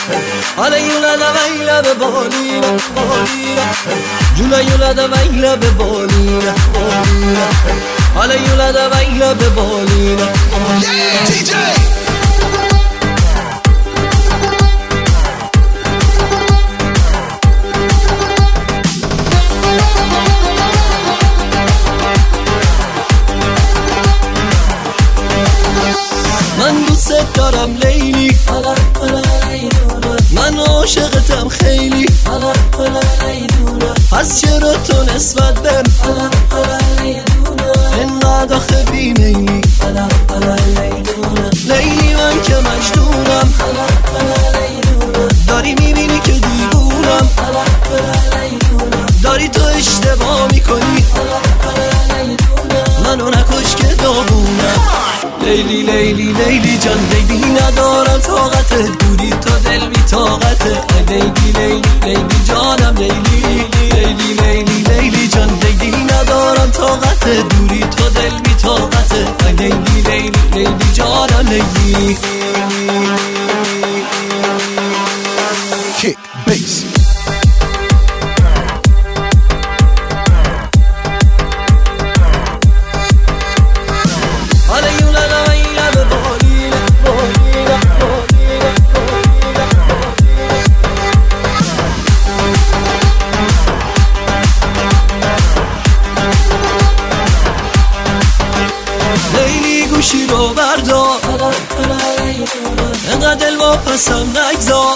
حالا یولا دا ویلا به بالینه جولا یولا دا ویلا به بالینه حالا یولا دا ویلا به بالینه DJ من دوست دارم لیلی من عاشقتم خیلی پس چرا تو نسبت بهم اینقدر آخه بیمیلی لیلی من که مجنونم داری میبینی که دیوونم داری تو اشتباه میکنی منو نکش که داغونم لیلی لیلی لیلی جان لیلی ندارم طاقت دوری تو دل بی طاقته لیلی لیلی لیلی جانم لیلی لیلی لیلی لیلی جان لیلی ندارم طاقت دوری تو دل بی طاقته لیلی لیلی لیلی جانم لیلی Kick bass لیلی گوشی رو بردار انقدر دل واپسم نگذار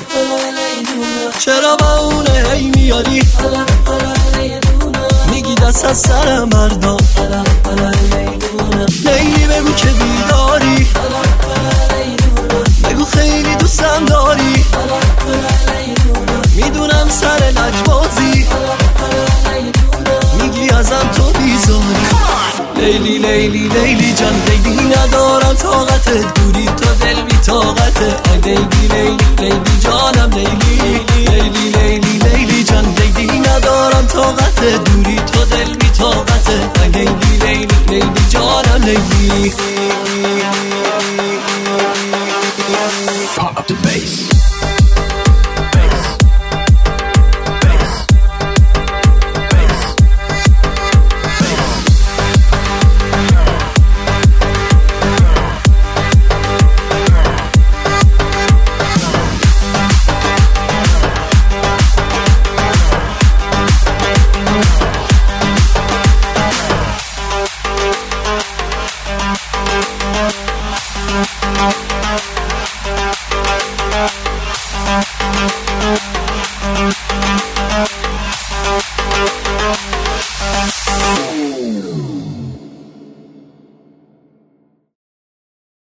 چرا با اونه هی میاری میگی دست از سرم بردار لیلی بگو که بیداری بگو خیلی دوستم داری میدونم سر لجبازی میگی ازم تو بیزاری لیلی لیلی لیلی جان لیلی ندارم طاقت دوری تو دل بی طاقته لیلی لیلی لیلی جان